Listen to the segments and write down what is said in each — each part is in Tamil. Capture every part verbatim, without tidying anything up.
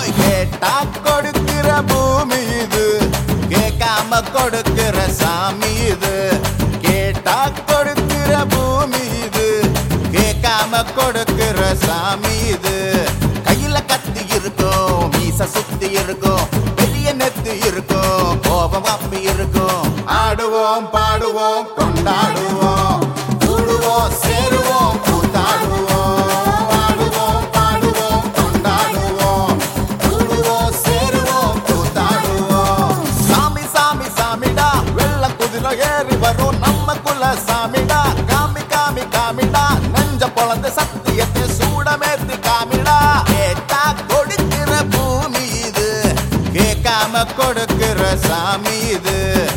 கேட்டா கொடுக்கிற பூமி இது, கேட்காம கொடுக்கிற சாமி இது. கேட்டா கொடுக்கிற பூமி இது, கேட்காம கொடுக்கிற சாமி இது. கையில கத்தி இருக்கும், மீச சுத்தி இருக்கும், பெரிய நெத்து இருக்கும், கோபம் அப்பி இருக்கும். ஆடுவோம் பாடுவோம் கொண்டாடுவோம், கூடுவோம் சேருவோம் கூத்தாடுவோம். ஆடுவோம் பாடுவோம் கொண்டாடுவோம், கூடுவோம் சேருவோம் கூத்தாடுவோம். சாமி சாமி சாமிடா, வெள்ள குதிரை ஏறி வரும் நம்ம குல சாமிடா. காமி காமி காமிடா, நெஞ்ச பொழந்து சத்தியத்தை சூடமேத்தி காமிடா. கேட்டா கொடுக்கிற பூமி இது, கேட்காம கொடுக்கிற சாமி இது.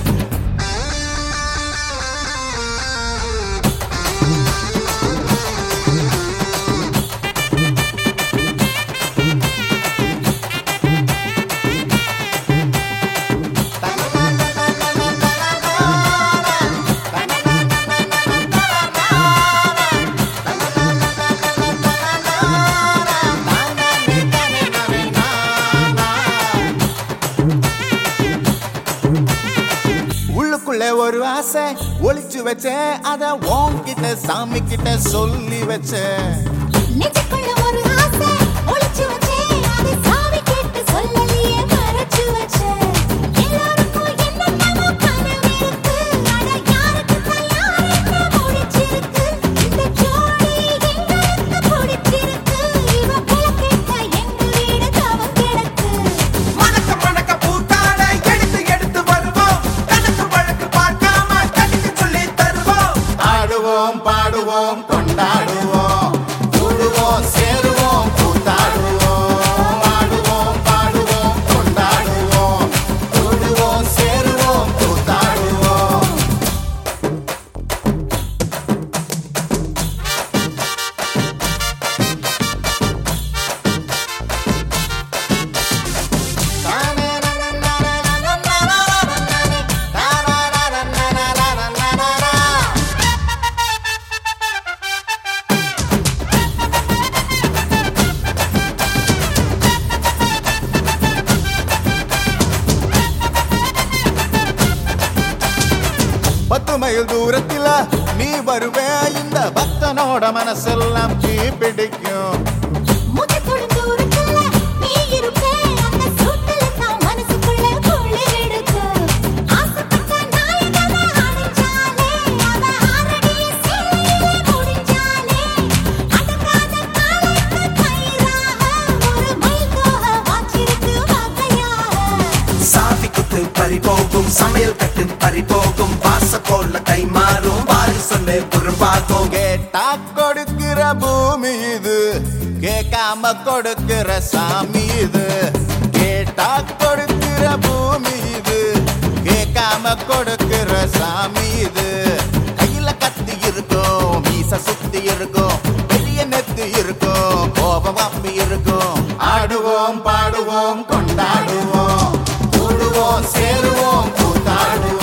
உள்ளுக்குள்ளே ஒரு ஆசை ஒளிச்சு வச்சேன், அத உன்கிட்ட சாமி கிட்ட சொல்லி வச்சேன். நெஞ்சுக்குள்ள ஒரு ஆசை ஒளிச்சு வச்சேன், அதை சாமி கிட்ட சொல்லலையே மறைச்சு வச்சேன். எல்லாருக்கும் என்னென்னமோ கனவு இருக்கு, அட யாருக்கு யாருக்கு பிடிச்சிருக்கு. இந்த ஜோடி எங்களுக்கு பிடிச்சிருக்கு, இவ விளக்கேத்த எங்க வீடு தவம் கிடக்கு. மணக்க மணக்க பூத்தாட எடுத்து எடுத்து வருவோம், கணக்கு வழக்கு பார்க்காம கட்டிக்கு சொல்லி தருவோம். ஆடுவோம் பாடுவோம் கொண்டாடுவோம், கூடுவோம் சேருவோம் கூத்தாடுவோம். ஆடுவோம் பாடுவோம் கொண்டாடுவோம், கூடுவோம் சேருவோம் கூத்தாடுவோம். பத்து மைல் தூரத்தில நீ வருவே, இந்த பக்தனோட மனசெல்லாம் தீ பிடிக்கும். முகத்தோட தூரத்துல நீ இருப்பே, அந்த சூட்டுல தான் மனசுக்குள்ள குளிர் எடுக்கு. ஆசைப்பட்ட நாயகனை அடைஞ்சாலே, அவ ஆறடிய சேலையிலே முடிஞ்சாலே, அடங்காத காலைக்கு கயிறாக ஒரு மயில் தோகை வாச்சிருக்கு வகையாக. சாவி குத்து பறி போகும், சமையல் கட்டு பறி போகும், வாச போல கை மாறும், வாரி சொல்லு குறும்பாகும். கேட்டா கொடுக்கிற பூமி இது, கேட்காம கொடுக்கிற சாமி இது. கேட்டா கொடுக்கிற பூமி இது, கேட்காம கொடுக்கிற சாமி இது. கையில கத்தி இருக்கும், மீச சுத்தி இருக்கும், பெரிய நெத்து இருக்கும், கோபம் அப்பி இருக்கும். ஆடுவோம் பாடுவோம் கொண்டாடுவோம், கூடுவோம் சேருவோம் கூத்தாடுவோம்.